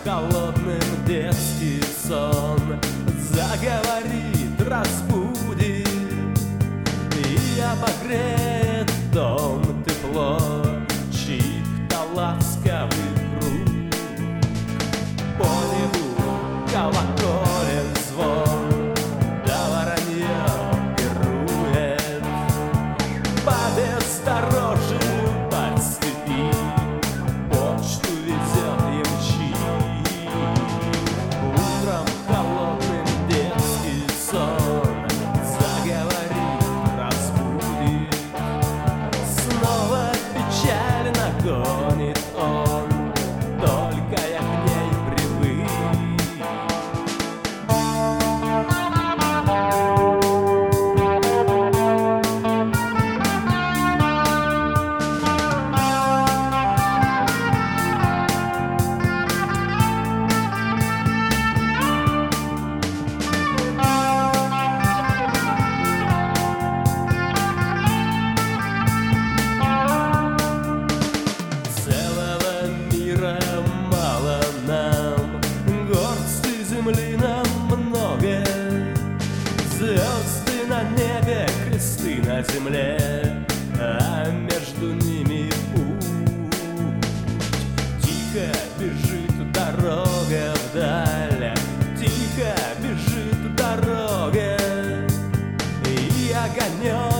холодным детский сон заговорит, разбудит и обогреет дом тепло чьих-то ласковых рук. По небу колоколен звон, да воронье пирует по бездорожью, по степи, почту везет ямчи. Утром холодным детский сон заговорит, разбудит, снова печально гонит он, только я к ней привык. Целого мира мало нам, горсти земли нам много, звезды на небе, кресты на земле, а между ними путь. Тихо бежит дорога вдаль, тихо бежит дорога, и огонек